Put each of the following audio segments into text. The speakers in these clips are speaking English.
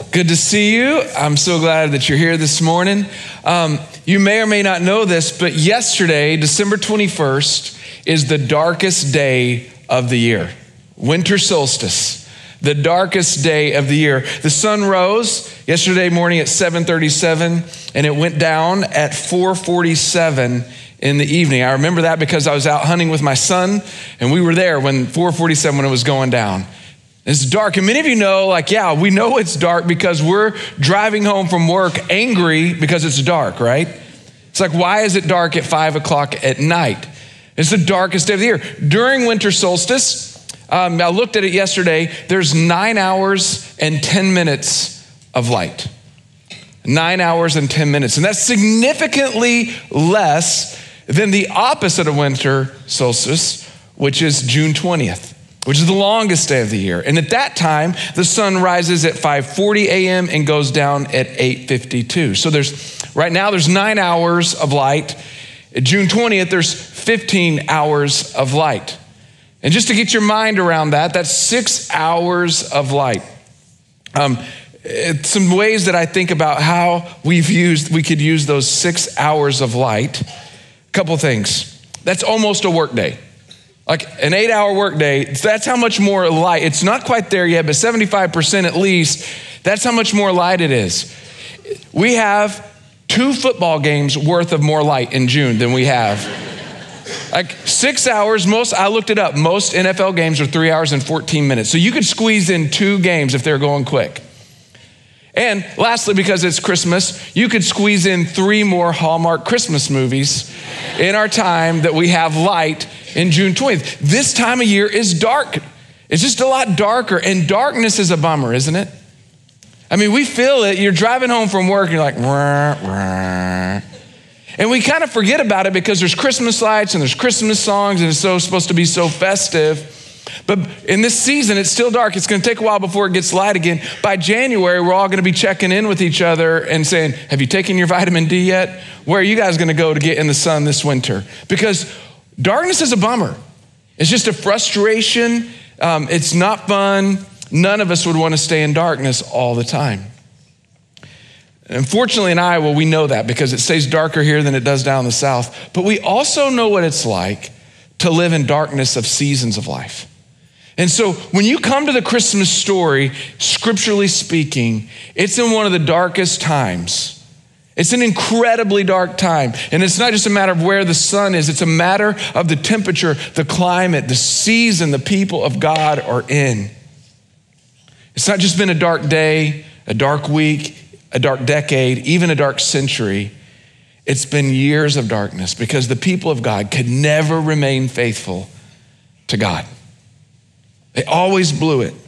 Good to see you. I'm so glad that you're here this morning. You may or may not know this, but yesterday, December 21st, is the darkest day of the year. Winter solstice, the darkest day of the year. The sun rose yesterday morning at 7:37, and it went down at 4:47 in the evening. I remember that because I was out hunting with my son, and we were there when 4:47 when it was going down. It's dark, and many of you know, we know it's dark because we're driving home from work angry because it's dark, right? It's like, why is it dark at 5 o'clock at night? It's the darkest day of the year. During winter solstice, I looked at it yesterday, there's 9 hours and 10 minutes of light. 9 hours and 10 minutes, and that's significantly less than the opposite of winter solstice, which is June 20th. Which is the longest day of the year. And at that time, the sun rises at 5:40 a.m. and goes down at 8:52. So right now there's 9 hours of light. At June 20th, there's 15 hours of light. And just to get your mind around that, that's 6 hours of light. Some ways that I think about how we could use those 6 hours of light. A couple things. That's almost a work day. Like an 8-hour workday, that's how much more light. It's not quite there yet, but 75% at least, that's how much more light it is. We have 2 football games worth of more light in June than we have. Like 6 hours, I looked it up, most NFL games are 3 hours and 14 minutes. So you could squeeze in 2 games if they're going quick. And lastly, because it's Christmas, you could squeeze in 3 more Hallmark Christmas movies in our time that we have light in June 20th. This time of year is dark. It's just a lot darker, and darkness is a bummer, isn't it? I mean, we feel it. You're driving home from work, and you're like, wah, wah. And we kind of forget about it because there's Christmas lights and there's Christmas songs, and it's supposed to be so festive. But in this season, it's still dark. It's going to take a while before it gets light again. By January, we're all going to be checking in with each other and saying, have you taken your vitamin D yet? Where are you guys going to go to get in the sun this winter? Because darkness is a bummer. It's just a frustration. It's not fun. None of us would want to stay in darkness all the time. Unfortunately, in Iowa, we know that because it stays darker here than it does down in the south. But we also know what it's like to live in darkness of seasons of life. And so when you come to the Christmas story, scripturally speaking, it's in one of the darkest times. It's an incredibly dark time. And it's not just a matter of where the sun is. It's a matter of the temperature, the climate, the season the people of God are in. It's not just been a dark day, a dark week, a dark decade, even a dark century. It's been years of darkness because the people of God could never remain faithful to God. They always blew it.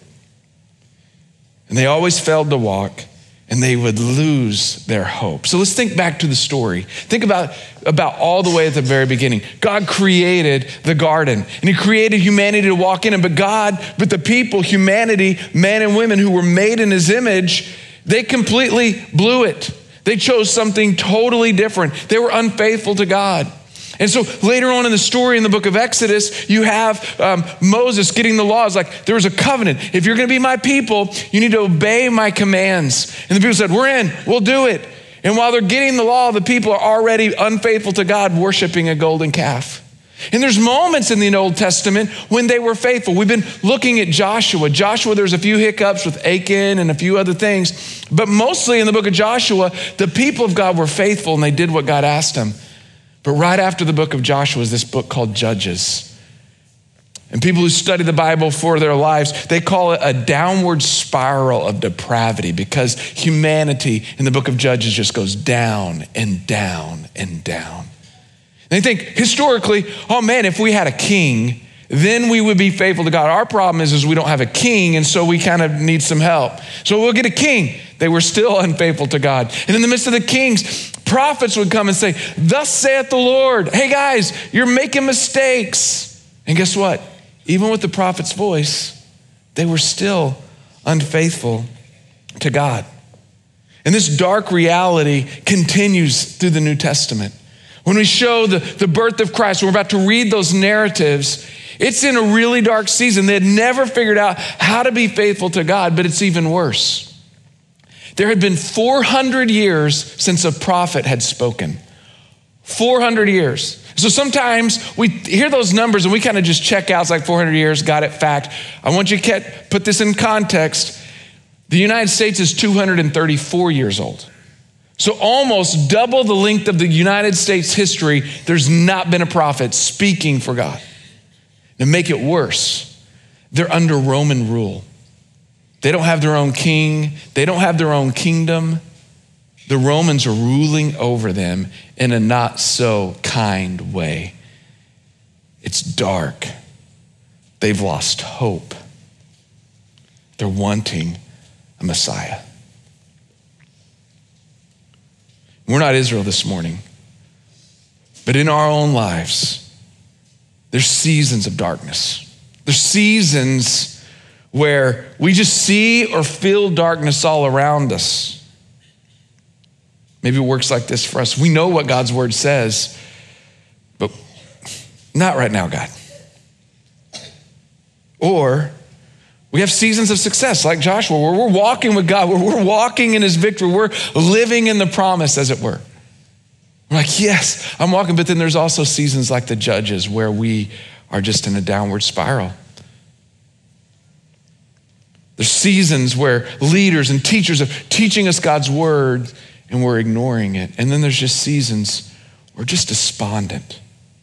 And they always failed to walk, and they would lose their hope. So let's think back to the story. Think about all the way at the very beginning. God created the garden, and he created humanity to walk in it. But the people, humanity, men and women who were made in his image, they completely blew it. They chose something totally different. They were unfaithful to God. And so later on in the story in the book of Exodus, you have Moses getting the laws. Like, there was a covenant. If you're going to be my people, you need to obey my commands. And the people said, we're in, we'll do it. And while they're getting the law, the people are already unfaithful to God, worshiping a golden calf. And there's moments in the Old Testament when they were faithful. We've been looking at Joshua. There's a few hiccups with Achan and a few other things. But mostly in the book of Joshua, the people of God were faithful and they did what God asked them. But right after the book of Joshua is this book called Judges. And people who study the Bible for their lives, they call it a downward spiral of depravity because humanity in the book of Judges just goes down and down and down. And they think historically, oh man, if we had a king, then we would be faithful to God. Our problem is we don't have a king, and so we kind of need some help. So we'll get a king. They were still unfaithful to God. And in the midst of the kings, prophets would come and say, thus saith the Lord. Hey guys, you're making mistakes. And guess what? Even with the prophet's voice, they were still unfaithful to God. And this dark reality continues through the New Testament. When we show the birth of Christ, we're about to read those narratives, it's in a really dark season. They had never figured out how to be faithful to God, but it's even worse. There had been 400 years since a prophet had spoken. 400 years. So sometimes we hear those numbers and we kind of just check out. It's like 400 years, got it, fact. I want you to put this in context. The United States is 234 years old. So almost double the length of the United States history, there's not been a prophet speaking for God. To make it worse, they're under Roman rule. They don't have their own king. They don't have their own kingdom. The Romans are ruling over them in a not so kind way. It's dark. They've lost hope. They're wanting a Messiah. We're not Israel this morning, but in our own lives, there's seasons of darkness. There's seasons where we just see or feel darkness all around us. Maybe it works like this for us. We know what God's word says, but not right now, God. Or we have seasons of success like Joshua, where we're walking with God, where we're walking in his victory, we're living in the promise, as it were. We're like, yes, I'm walking, but then there's also seasons like the Judges where we are just in a downward spiral. There's seasons where leaders and teachers are teaching us God's word and we're ignoring it. And then there's just seasons where we're just despondent.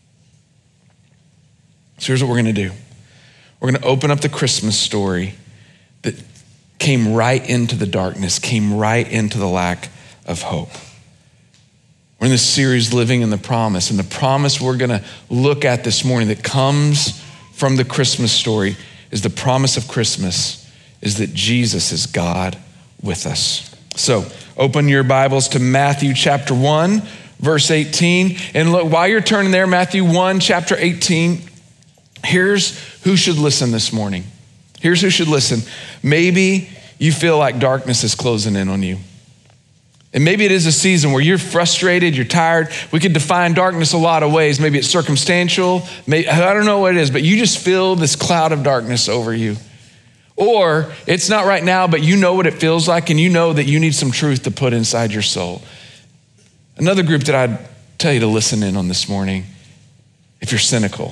So here's what we're going to do. We're going to open up the Christmas story that came right into the darkness, came right into the lack of hope. We're in this series, Living in the Promise, and the promise we're going to look at this morning that comes from the Christmas story is the promise of Christmas is that Jesus is God with us. So open your Bibles to Matthew chapter 1, verse 18. And look, while you're turning there, Matthew 1, chapter 18, here's who should listen this morning. Here's who should listen. Maybe you feel like darkness is closing in on you. And maybe it is a season where you're frustrated, you're tired. We could define darkness a lot of ways. Maybe it's circumstantial. Maybe, I don't know what it is, but you just feel this cloud of darkness over you. Or it's not right now, but you know what it feels like and you know that you need some truth to put inside your soul. Another group that I'd tell you to listen in on this morning, if you're cynical.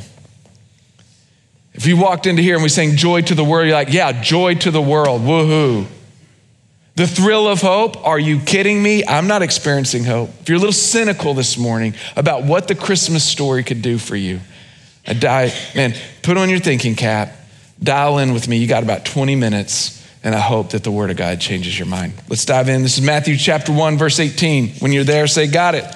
If you walked into here and we sang joy to the world, you're like, yeah, joy to the world, woohoo. The thrill of hope, are you kidding me? I'm not experiencing hope. If you're a little cynical this morning about what the Christmas story could do for you, man, put on your thinking cap, dial in with me. You got about 20 minutes, and I hope that the word of God changes your mind. Let's dive in. This is Matthew chapter 1, verse 18. When you're there, say, got it.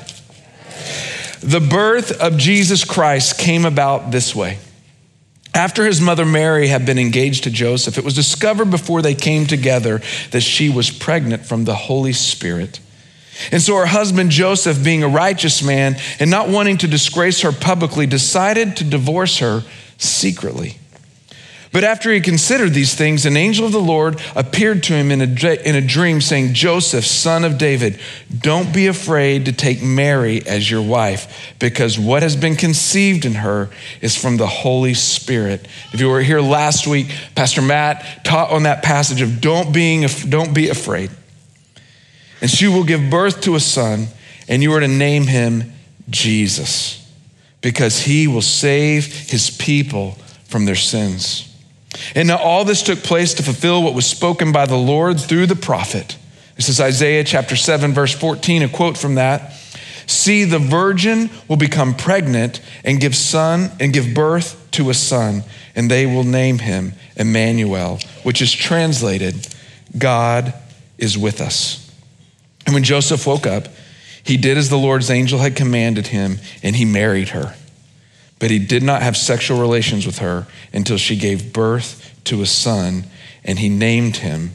The birth of Jesus Christ came about this way. After his mother Mary had been engaged to Joseph, it was discovered before they came together that she was pregnant from the Holy Spirit. And so her husband Joseph, being a righteous man and not wanting to disgrace her publicly, decided to divorce her secretly. But after he considered these things, an angel of the Lord appeared to him in a dream saying, Joseph, son of David, don't be afraid to take Mary as your wife, because what has been conceived in her is from the Holy Spirit. If you were here last week, Pastor Matt taught on that passage of don't be afraid. And she will give birth to a son, and you are to name him Jesus, because he will save his people from their sins. And now all this took place to fulfill what was spoken by the Lord through the prophet. This is Isaiah chapter 7, verse 14, a quote from that. See, the virgin will become pregnant and give birth to a son, and they will name him Emmanuel, which is translated, God is with us. And when Joseph woke up, he did as the Lord's angel had commanded him, and he married her. But he did not have sexual relations with her until she gave birth to a son, and he named him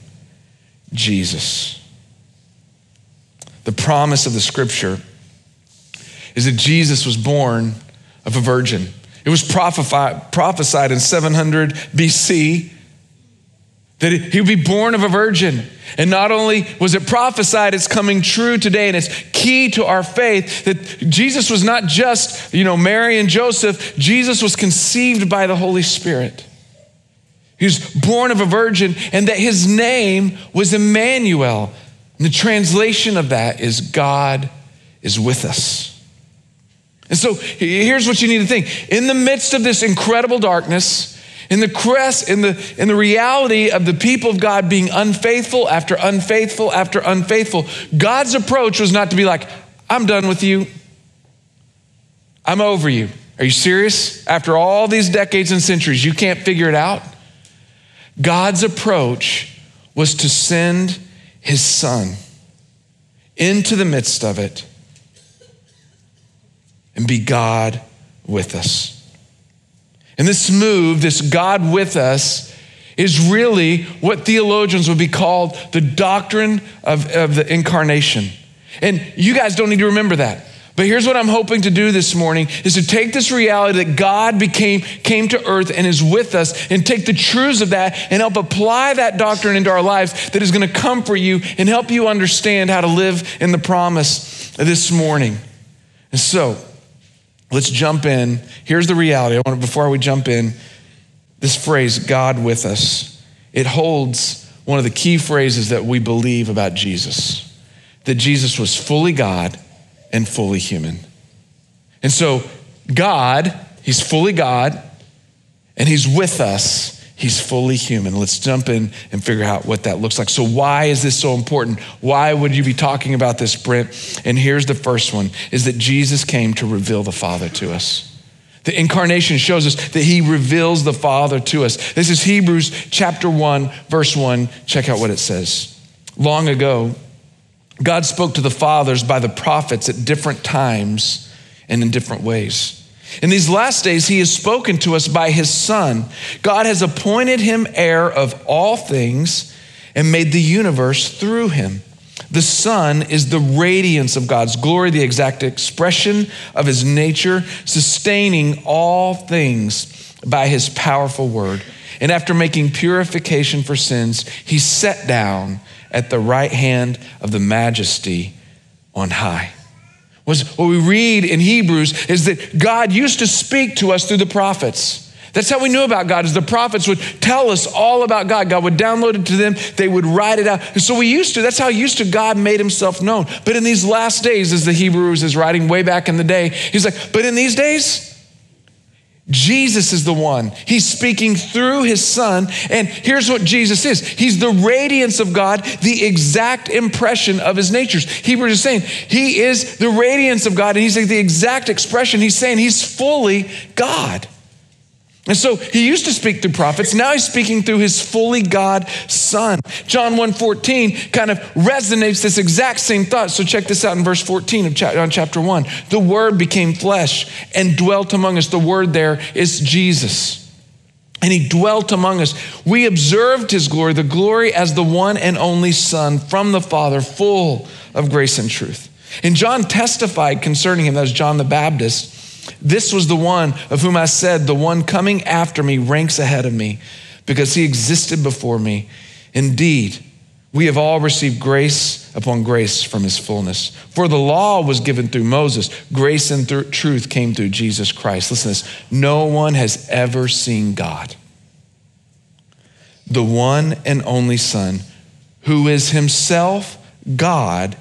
Jesus. The promise of the scripture is that Jesus was born of a virgin. It was prophesied in 700 BC that he would be born of a virgin. And not only was it prophesied, it's coming true today, and it's key to our faith that Jesus was not just, Mary and Joseph. Jesus was conceived by the Holy Spirit. He was born of a virgin, and that his name was Emmanuel. And the translation of that is God is with us. And so here's what you need to think. In the midst of this incredible darkness, in the reality of the people of God being unfaithful after unfaithful after unfaithful, God's approach was not to be like, I'm done with you. I'm over you. Are you serious? After all these decades and centuries, you can't figure it out? God's approach was to send his son into the midst of it and be God with us. And this move, this God with us, is really what theologians would be called the doctrine of the incarnation. And you guys don't need to remember that. But here's what I'm hoping to do this morning is to take this reality that God came to earth and is with us, and take the truths of that and help apply that doctrine into our lives that is going to comfort you and help you understand how to live in the promise this morning. And so let's jump in. Here's the reality. Before we jump in, this phrase, God with us, it holds one of the key phrases that we believe about Jesus, that Jesus was fully God and fully human. And so God, he's fully God, and he's with us. He's fully human. Let's jump in and figure out what that looks like. So why is this so important? Why would you be talking about this, Brent? And here's the first one, is that Jesus came to reveal the Father to us. The incarnation shows us that he reveals the Father to us. This is Hebrews chapter 1, verse 1. Check out what it says. Long ago, God spoke to the fathers by the prophets at different times and in different ways. In these last days, he has spoken to us by his Son. God has appointed him heir of all things and made the universe through him. The Son is the radiance of God's glory, the exact expression of his nature, sustaining all things by his powerful word. And after making purification for sins, he sat down at the right hand of the majesty on high. What we read in Hebrews is that God used to speak to us through the prophets. That's how we knew about God, is the prophets would tell us all about God. God would download it to them. They would write it out. And so that's how used to God made himself known. But in these last days, as the Hebrews is writing way back in the day, he's like, but in these days, Jesus is the one. He's speaking through his Son. And here's what Jesus is. He's the radiance of God, the exact impression of his natures. Hebrews is saying he is the radiance of God, and he's like the exact expression. He's saying he's fully God. And so he used to speak through prophets. Now he's speaking through his fully God Son. John 1:14 kind of resonates this exact same thought. So check this out in verse 14 of chapter 1. The Word became flesh and dwelt among us. The word there is Jesus. And he dwelt among us. We observed his glory, the glory as the one and only Son from the Father, full of grace and truth. And John testified concerning him, that was John the Baptist. This was the one of whom I said, the one coming after me ranks ahead of me because he existed before me. Indeed, we have all received grace upon grace from his fullness. For the law was given through Moses. Grace and truth came through Jesus Christ. Listen to this. No one has ever seen God. The one and only Son, who is himself God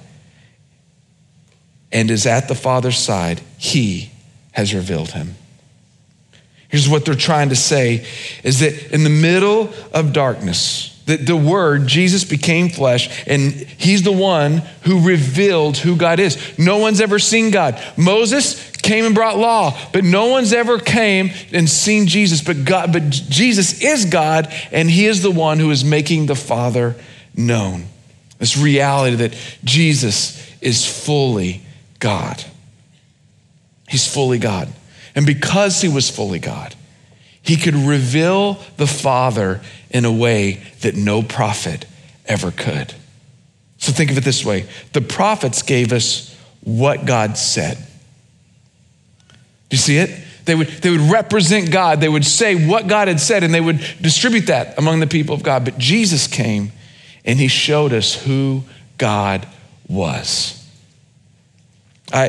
and is at the Father's side, he has revealed him. Here's what they're trying to say, is that in the middle of darkness, the Word, Jesus became flesh, and he's the one who revealed who God is. No one's ever seen God. Moses came and brought law, but no one's ever came and seen Jesus. But Jesus is God, and he is the one who is making the Father known. This reality that Jesus is fully God. He's fully God. And because he was fully God, he could reveal the Father in a way that no prophet ever could. So think of it this way. The prophets gave us what God said. Do you see it? They would represent God. They would say what God had said, and they would distribute that among the people of God. But Jesus came and he showed us who God was.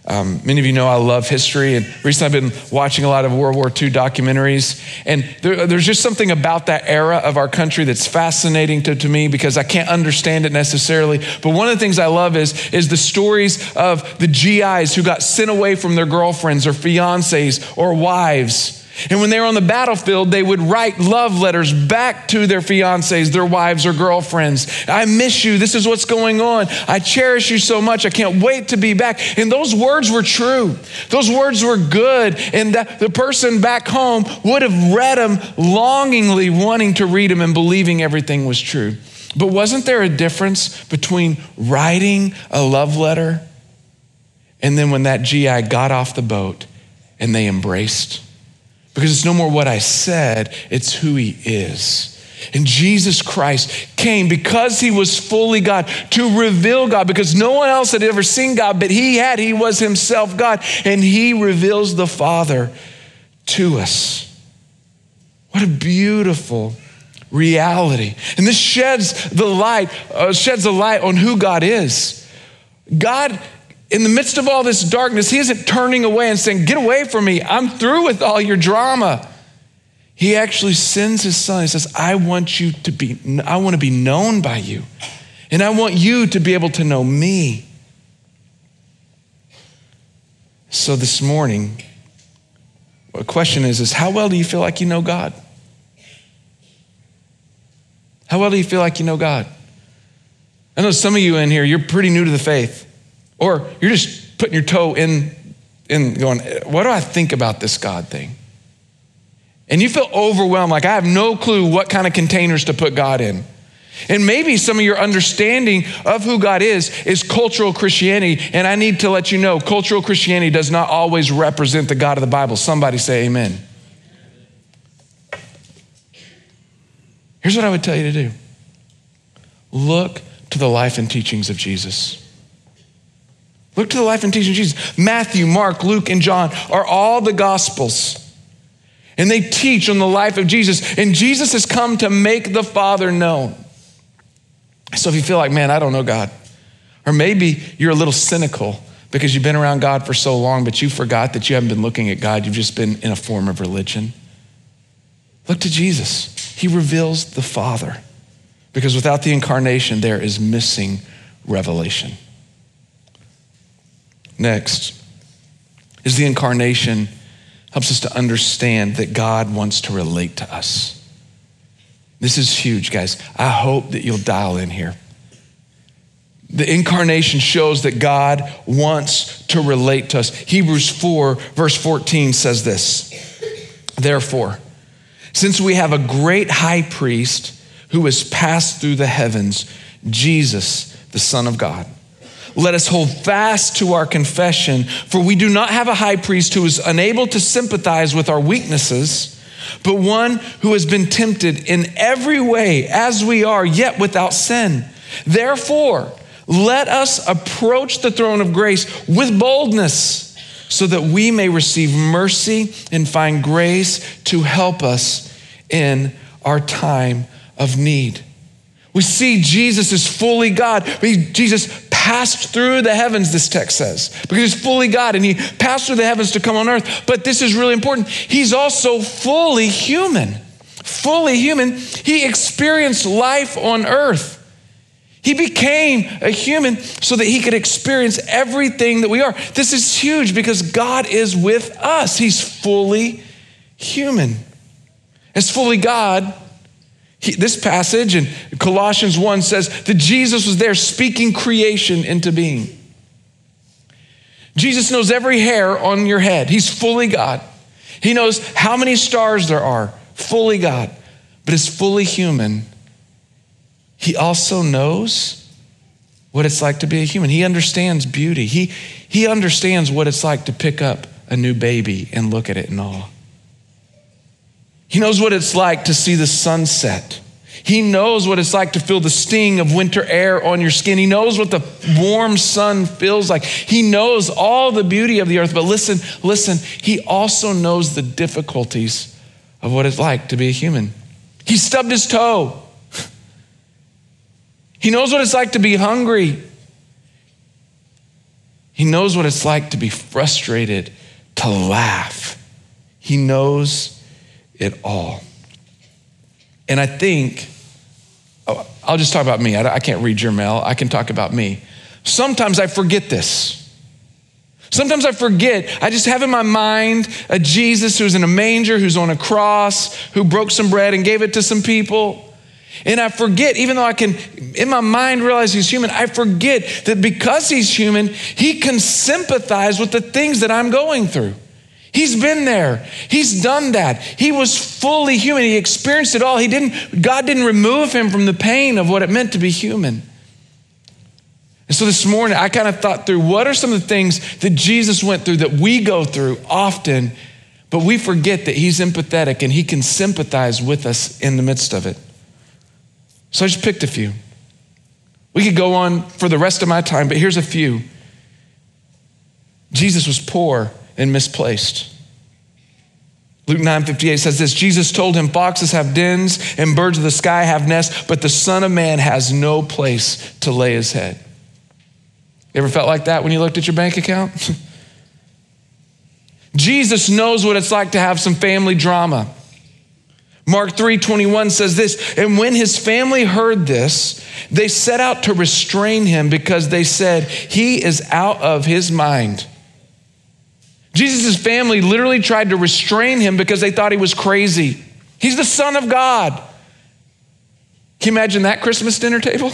Many of you know I love history, and recently I've been watching a lot of World War II documentaries, and there's just something about that era of our country that's fascinating to me because I can't understand it necessarily. But one of the things I love is the stories of the GIs who got sent away from their girlfriends or fiancés or wives. And when they were on the battlefield, they would write love letters back to their fiancés, their wives or girlfriends. I miss you. This is what's going on. I cherish you so much. I can't wait to be back. And those words were true. Those words were good. And the person back home would have read them longingly, wanting to read them and believing everything was true. But wasn't there a difference between writing a love letter and then when that GI got off the boat and they embraced? Because it's no more what I said, it's who he is. And Jesus Christ came because he was fully God to reveal God, because no one else had ever seen God, but he was himself God, and he reveals the Father to us. What a beautiful reality. And this sheds the light on who God is. God, in the midst of all this darkness, he isn't turning away and saying, get away from me. I'm through with all your drama. He actually sends his son. He says, I want to be known by you. And I want you to be able to know me. So this morning, the question is how well do you feel like you know God? How well do you feel like you know God? I know some of you in here, you're pretty new to the faith. Or you're just putting your toe in going, what do I think about this God thing? And you feel overwhelmed, like I have no clue what kind of containers to put God in. And maybe some of your understanding of who God is cultural Christianity. And I need to let you know, cultural Christianity does not always represent the God of the Bible. Somebody say amen. Here's what I would tell you to do. Look to the life and teachings of Jesus. Look to the life and teaching of Jesus. Matthew, Mark, Luke, and John are all the Gospels. And they teach on the life of Jesus. And Jesus has come to make the Father known. So if you feel like, man, I don't know God. Or maybe you're a little cynical because you've been around God for so long, but you forgot that you haven't been looking at God. You've just been in a form of religion. Look to Jesus. He reveals the Father. Because without the incarnation, there is missing revelation. Next is the incarnation helps us to understand that God wants to relate to us. This is huge, guys. I hope that you'll dial in here. The incarnation shows that God wants to relate to us. Hebrews 4, verse 14 says this, therefore, since we have a great high priest who has passed through the heavens, Jesus, the Son of God, let us hold fast to our confession, for we do not have a high priest who is unable to sympathize with our weaknesses, but one who has been tempted in every way as we are, yet without sin. Therefore, let us approach the throne of grace with boldness so that we may receive mercy and find grace to help us in our time of need. We see Jesus is fully God. Jesus passed through the heavens, this text says, because he's fully God and he passed through the heavens to come on earth. But this is really important. He's also fully human. Fully human. He experienced life on earth. He became a human so that he could experience everything that we are. This is huge because God is with us. He's fully human. As fully God, this passage in Colossians 1 says that Jesus was there speaking creation into being. Jesus knows every hair on your head. He's fully God. He knows how many stars there are, fully God, but is fully human. He also knows what it's like to be a human. He understands beauty. He understands what it's like to pick up a new baby and look at it in awe. He knows what it's like to see the sunset. He knows what it's like to feel the sting of winter air on your skin. He knows what the warm sun feels like. He knows all the beauty of the earth. But listen, he also knows the difficulties of what it's like to be a human. He stubbed his toe. He knows what it's like to be hungry. He knows what it's like to be frustrated, to laugh. He knows it all. And I think, I'll just talk about me. I can't read your mail. I can talk about me. Sometimes I forget this. Sometimes I forget. I just have in my mind a Jesus who's in a manger, who's on a cross, who broke some bread and gave it to some people. And I forget, even though I can, in my mind, realize he's human, I forget that because he's human, he can sympathize with the things that I'm going through. He's been there. He's done that. He was fully human. He experienced it all. God didn't remove him from the pain of what it meant to be human. And so this morning, I kind of thought through what are some of the things that Jesus went through that we go through often, but we forget that he's empathetic and he can sympathize with us in the midst of it. So I just picked a few. We could go on for the rest of my time, but here's a few. Jesus was poor and misplaced. Luke 9:58 says this, Jesus told him, foxes have dens and birds of the sky have nests, but the Son of Man has no place to lay his head. You ever felt like that when you looked at your bank account? Jesus knows what it's like to have some family drama. Mark 3:21 says this, and when his family heard this, they set out to restrain him because they said, he is out of his mind. Jesus' family literally tried to restrain him because they thought he was crazy. He's the Son of God. Can you imagine that Christmas dinner table?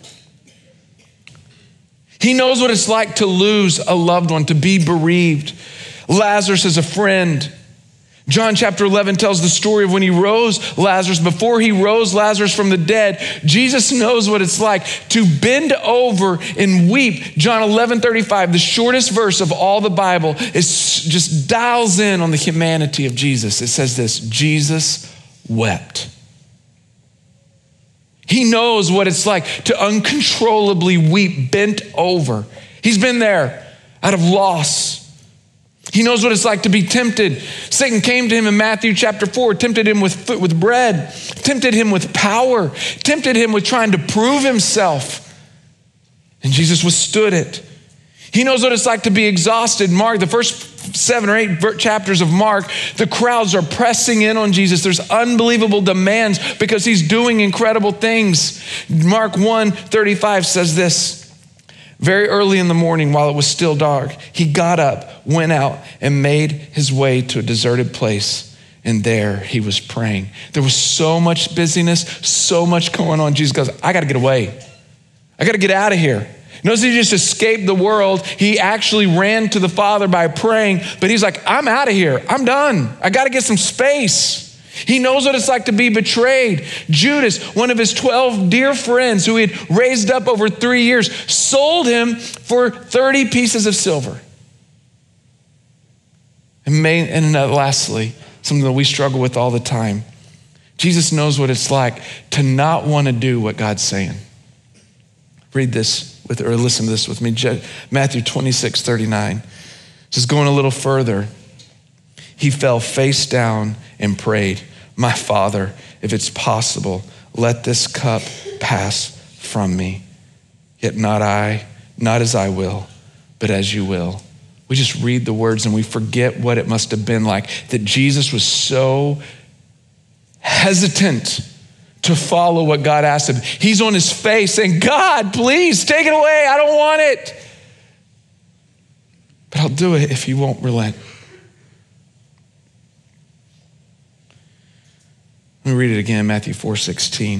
He knows what it's like to lose a loved one, to be bereaved. Lazarus is a friend. John chapter 11 tells the story of when he rose Lazarus. Before he rose Lazarus from the dead, Jesus knows what it's like to bend over and weep. John 11:35, the shortest verse of all the Bible, just dials in on the humanity of Jesus. It says this, Jesus wept. He knows what it's like to uncontrollably weep, bent over. He's been there out of loss. He knows what it's like to be tempted. Satan came to him in Matthew chapter 4, tempted him with bread, tempted him with power, tempted him with trying to prove himself. And Jesus withstood it. He knows what it's like to be exhausted. Mark, the first 7 or 8 chapters of Mark, the crowds are pressing in on Jesus. There's unbelievable demands because he's doing incredible things. Mark 1:35 says this, very early in the morning while it was still dark, he got up, went out, and made his way to a deserted place. And there he was praying. There was so much busyness, so much going on. Jesus goes, I got to get away. I got to get out of here. Notice he just escaped the world. He actually ran to the Father by praying, but he's like, I'm out of here. I'm done. I got to get some space. He knows what it's like to be betrayed. Judas, one of his 12 dear friends who he had raised up over 3 years, sold him for 30 pieces of silver. And lastly, something that we struggle with all the time. Jesus knows what it's like to not want to do what God's saying. Read this or listen to this with me. Matthew 26:39. It says, going a little further, he fell face down and prayed, my Father, if it's possible, let this cup pass from me. Yet not as I will, but as you will. We just read the words and we forget what it must have been like, that Jesus was so hesitant to follow what God asked him. He's on his face saying, God, please take it away. I don't want it. But I'll do it if you won't relent. Let me read it again, Matthew 4:16.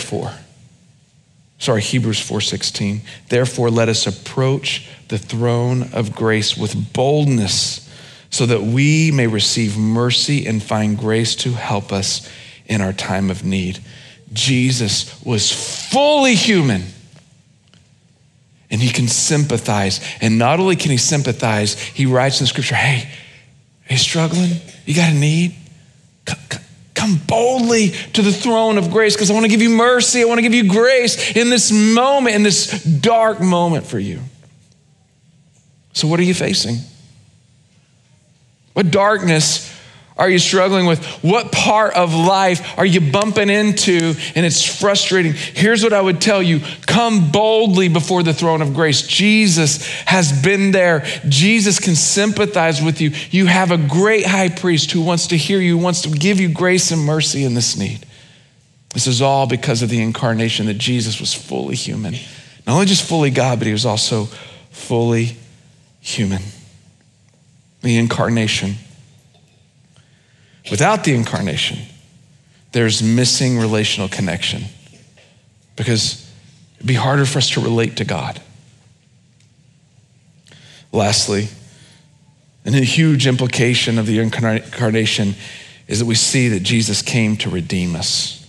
Hebrews 4:16. Therefore, let us approach the throne of grace with boldness so that we may receive mercy and find grace to help us in our time of need. Jesus was fully human and he can sympathize. And not only can he sympathize, he writes in scripture, hey, are you struggling? You got a need? Come boldly to the throne of grace because I want to give you mercy. I want to give you grace in this moment, in this dark moment for you. So what are you facing? What darkness are you struggling with? What part of life are you bumping into and it's frustrating? Here's what I would tell you. Come boldly before the throne of grace. Jesus has been there. Jesus can sympathize with you. You have a great high priest who wants to hear you, wants to give you grace and mercy in this need. This is all because of the incarnation, that Jesus was fully human. Not only just fully God, but he was also fully human. The incarnation. Without the incarnation, there's missing relational connection, because it'd be harder for us to relate to God. Lastly, and a huge implication of the incarnation is that we see that Jesus came to redeem us.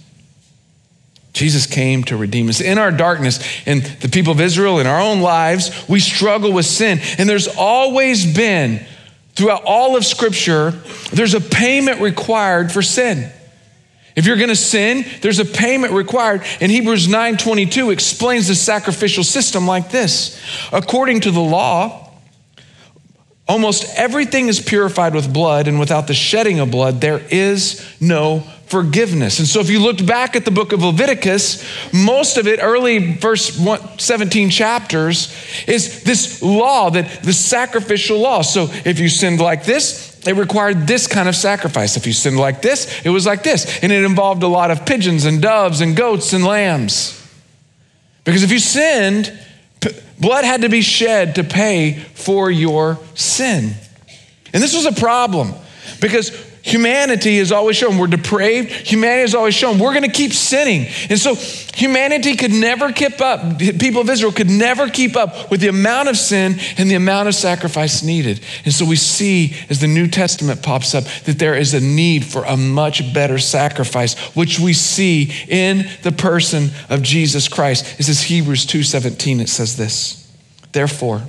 Jesus came to redeem us. In our darkness, in the people of Israel, in our own lives, we struggle with sin. And there's always been, throughout all of Scripture, there's a payment required for sin. If you're going to sin, there's a payment required. And Hebrews 9:22 explains the sacrificial system like this. According to the law, almost everything is purified with blood, and without the shedding of blood, there is no forgiveness. And so if you looked back at the book of Leviticus, most of it, early verse 17 chapters, is this law, that the sacrificial law. So if you sinned like this, it required this kind of sacrifice. If you sinned like this, it was like this. And it involved a lot of pigeons and doves and goats and lambs. Because if you sinned, blood had to be shed to pay for your sin. And this was a problem, because humanity has always shown we're depraved. Humanity has always shown we're going to keep sinning. And so humanity could never keep up. The people of Israel could never keep up with the amount of sin and the amount of sacrifice needed. And so we see, as the New Testament pops up, that there is a need for a much better sacrifice, which we see in the person of Jesus Christ. This is Hebrews 2:17. It says this: therefore,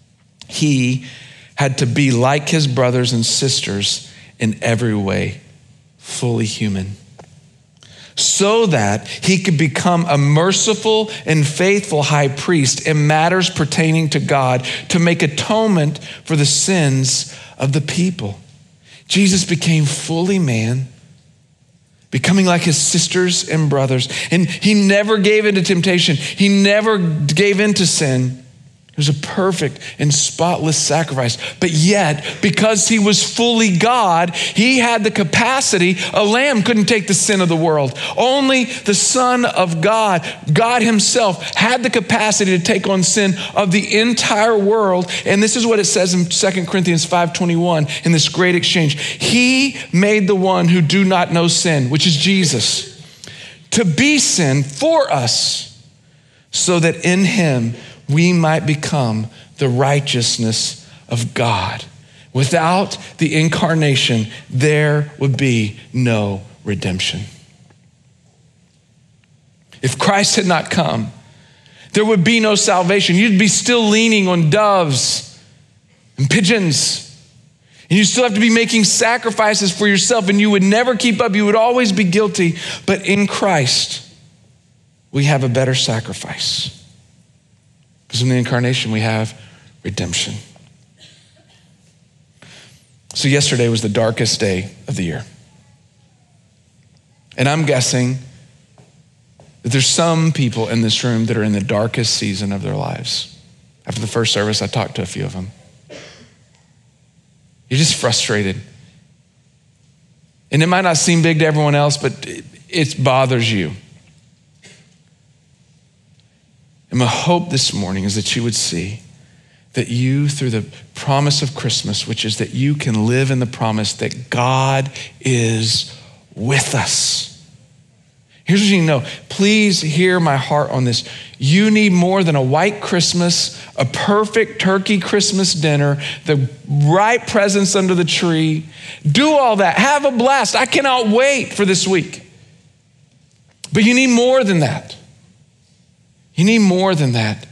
he had to be like his brothers and sisters in every way, fully human, so that he could become a merciful and faithful high priest in matters pertaining to God, to make atonement for the sins of the people. Jesus became fully man, becoming like his sisters and brothers. And he never gave into temptation. He never gave into sin. It was a perfect and spotless sacrifice. But yet, because he was fully God, he had the capacity. A lamb couldn't take the sin of the world. Only the Son of God, God himself, had the capacity to take on sin of the entire world. And this is what it says in 2 Corinthians 5:21 in this great exchange. He made the one who do not know sin, which is Jesus, to be sin for us, so that in him we might become the righteousness of God. Without the incarnation, there would be no redemption. If Christ had not come, there would be no salvation. You'd be still leaning on doves and pigeons. And you still have to be making sacrifices for yourself, and you would never keep up. You would always be guilty. But in Christ, we have a better sacrifice. Because in the incarnation, we have redemption. So yesterday was the darkest day of the year. And I'm guessing that there's some people in this room that are in the darkest season of their lives. After the first service, I talked to a few of them. You're just frustrated. And it might not seem big to everyone else, but it bothers you. And my hope this morning is that you would see that you, through the promise of Christmas, which is that you can live in the promise that God is with us. Here's what you need to know. Please hear my heart on this. You need more than a white Christmas, a perfect turkey Christmas dinner, the right presents under the tree. Do all that. Have a blast. I cannot wait for this week. But you need more than that. You need more than that.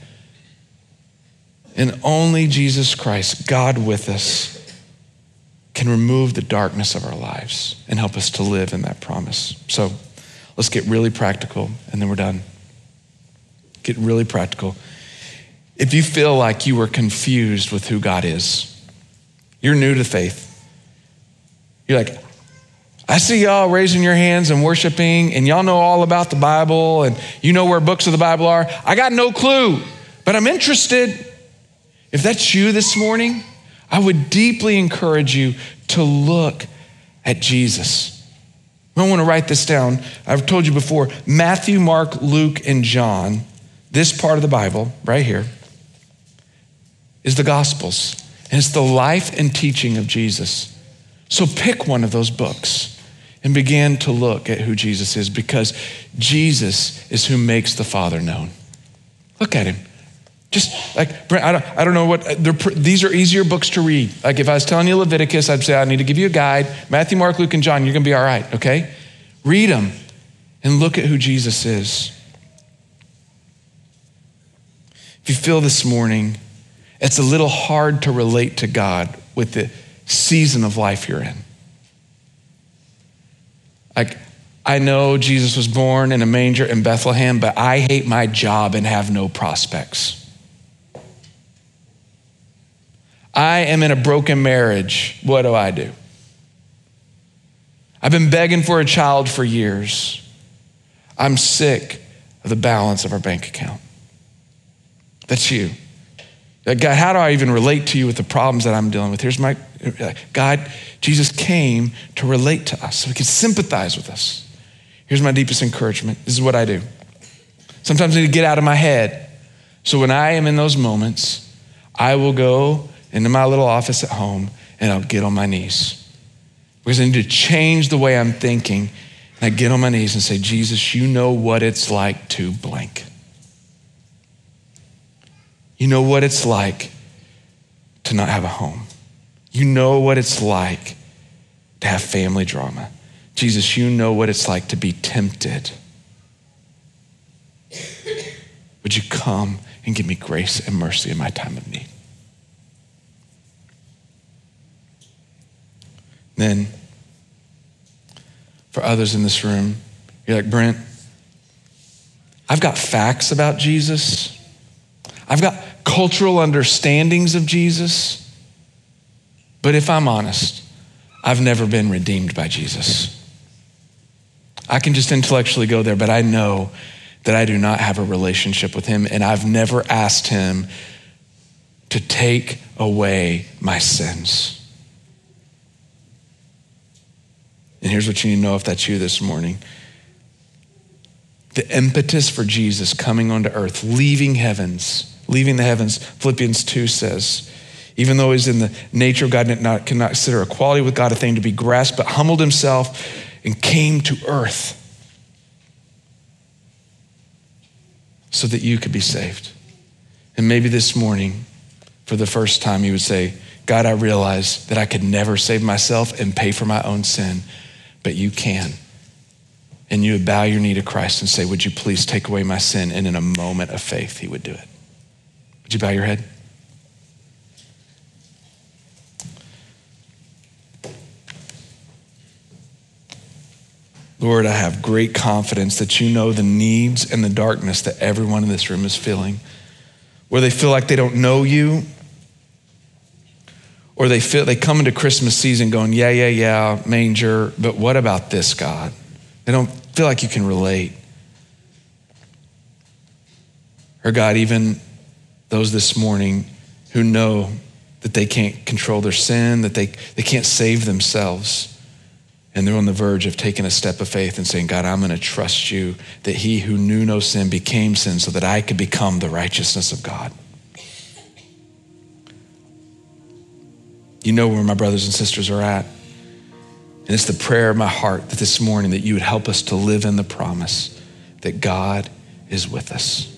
And only Jesus Christ, God with us, can remove the darkness of our lives and help us to live in that promise. So let's get really practical, and then we're done. Get really practical. If you feel like you were confused with who God is, you're new to faith. You're like, I see y'all raising your hands and worshiping, and y'all know all about the Bible, and you know where books of the Bible are. I got no clue, but I'm interested. If that's you this morning, I would deeply encourage you to look at Jesus. I want to write this down. I've told you before, Matthew, Mark, Luke, and John, this part of the Bible right here, is the Gospels. And it's the life and teaching of Jesus. So pick one of those books and begin to look at who Jesus is, because Jesus is who makes the Father known. Look at him. Just like, Brent, I don't know what, these are easier books to read. Like if I was telling you Leviticus, I'd say I need to give you a guide. Matthew, Mark, Luke, and John, you're gonna be all right, okay? Read them and look at who Jesus is. If you feel this morning, it's a little hard to relate to God with the season of life you're in. Like, I know Jesus was born in a manger in Bethlehem, but I hate my job and have no prospects. I am in a broken marriage. What do I do? I've been begging for a child for years. I'm sick of the balance of our bank account. That's you. God, how do I even relate to you with the problems that I'm dealing with? Here's my, God, Jesus came to relate to us so he can sympathize with us. Here's my deepest encouragement. This is what I do. Sometimes I need to get out of my head. So when I am in those moments, I will go into my little office at home and I'll get on my knees. Because I need to change the way I'm thinking. And I get on my knees and say, Jesus, you know what it's like to blank. You know what it's like to not have a home. You know what it's like to have family drama. Jesus, you know what it's like to be tempted. Would you come and give me grace and mercy in my time of need? Then, for others in this room, you're like, Brent, I've got facts about Jesus. I've got cultural understandings of Jesus. But if I'm honest, I've never been redeemed by Jesus. I can just intellectually go there, but I know that I do not have a relationship with him, and I've never asked him to take away my sins. And here's what you need to know if that's you this morning. The impetus for Jesus coming onto earth, leaving the heavens, Philippians 2 says, even though he's in the nature of God, cannot consider equality with God a thing to be grasped, but humbled himself and came to earth so that you could be saved. And maybe this morning, for the first time, you would say, God, I realize that I could never save myself and pay for my own sin, but you can. And you would bow your knee to Christ and say, would you please take away my sin? And in a moment of faith, he would do it. Would you bow your head? Lord, I have great confidence that you know the needs and the darkness that everyone in this room is feeling, where they feel like they don't know you, or they come into Christmas season going, yeah, manger, but what about this, God? They don't feel like you can relate. Or God, even those this morning who know that they can't control their sin, that they can't save themselves, and they're on the verge of taking a step of faith and saying, God, I'm gonna trust you that he who knew no sin became sin so that I could become the righteousness of God. You know where my brothers and sisters are at. And it's the prayer of my heart that this morning that you would help us to live in the promise that God is with us.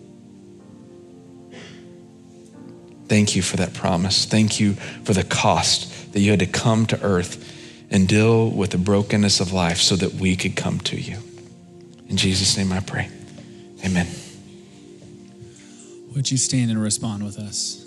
Thank you for that promise. Thank you for the cost that you had to come to earth and deal with the brokenness of life so that we could come to you. In Jesus' name I pray, amen. Would you stand and respond with us?